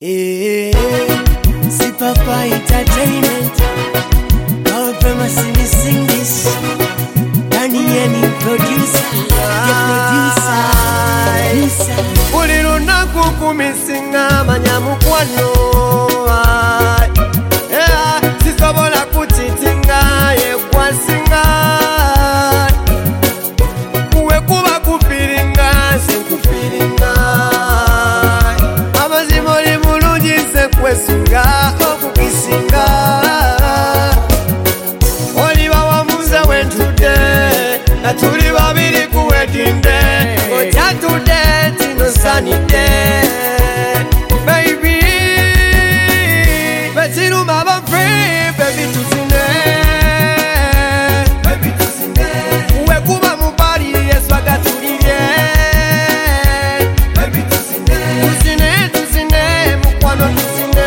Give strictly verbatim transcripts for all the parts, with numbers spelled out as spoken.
Hey, see Papa Entertainment. Our famous in sing this. Danny any producer, the producer. Uliro naku kumisinga manyamukwano. Yeah, sisobola kutitinga ye kwasinga. Kuwe kuba kufiringa sikufiringa. Amazimoli mulungi se kwesunga okukisinga. Oliba wamuze wentude natuli babiri ku wedding day. Oja today tino sunny day. Baby, betiru mama free, baby tusine. Baby tusine. Uwe kuba mubari yeswaga tulire. Baby tusine. Tusine, tusine, mukwano tusine.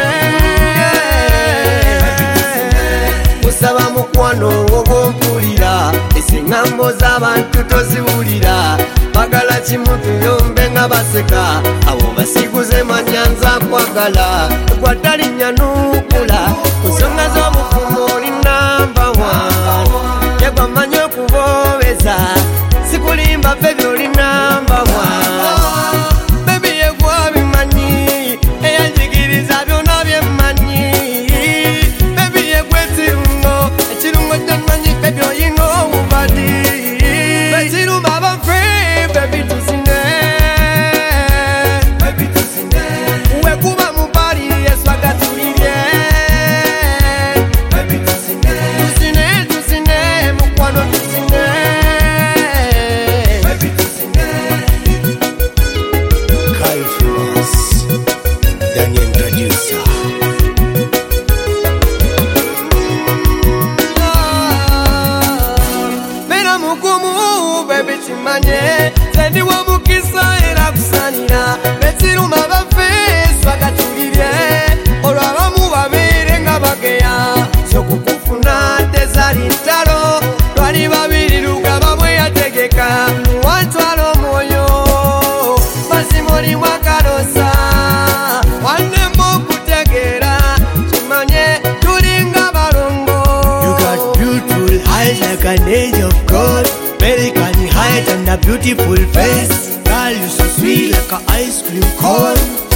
Baby tusine. Musaba mukwano ogompulira. Esingambo z'abantu toziwulira. Bagala chimuntu yombe nga baseka. Abo basiguze manyanza kwagala. Kwadali nyanukula. Kusonga z'obufumo oli number one. Yegwa manyi okubobeza. Sikulimba baby oli number one. Baby yegwa bimanyi. Eyanjigiriza byonna byemmanyi. Baby yegwa ekirungo. Ekirungo kyemanyi baby oyina obubadi. Betiru baba free, baby tusine. Baby tusine. Uwe kuba mubari yeswaga tulire. Baby tusine. Tusine, tusine, mukwano tusine. Baby tusine. Kyle Flores, Daniel producer. Mera mukumu, baby chimanye. Zendi wa mukisa era kusanira. Betiru mabafe swaga tulire. Olwaba mubabere nga bageya. Sokukufuna tezali ntalo. Lwali babiri lugaba bwe yategeka. Wantwala omwoyo. Mazimoli mwakalosa. Wanemba okutegeera. Kimanye tulinga balongo. You got beautiful eyes like an angel of God. Very canny height and a beautiful face. Girl, you so sweet like a ice cream cone.